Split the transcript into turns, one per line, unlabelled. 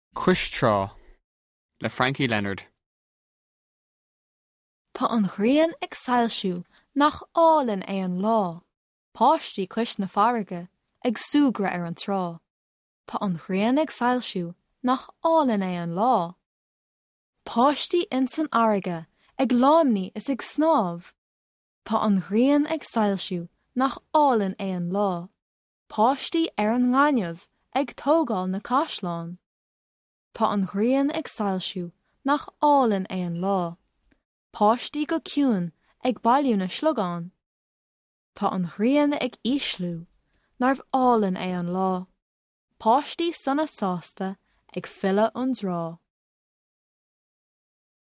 Cuis Trá le Frankie Leonard.
Tá an ghrian ag sailsiú nach álinn é an lá. Páistí cuis na farige ag súgra ar an trá. Tá an ghrian ag sailsiú nach álinn é an lá. Páistí in san airige ag láimní is ag snámh. Tá an ghrian ag sailsiú nach álinn é an lá. Páistí ar an ngaineamh ag tógáil na caisleán. Tá an ghrian ag sailsiú nach álinn é an lá. Páistí go ciúin ag bailiú na slogán. Tá an ghrian ag íslú, narbh álinn é an lá. Páistí sanna sásta ag fille an drá.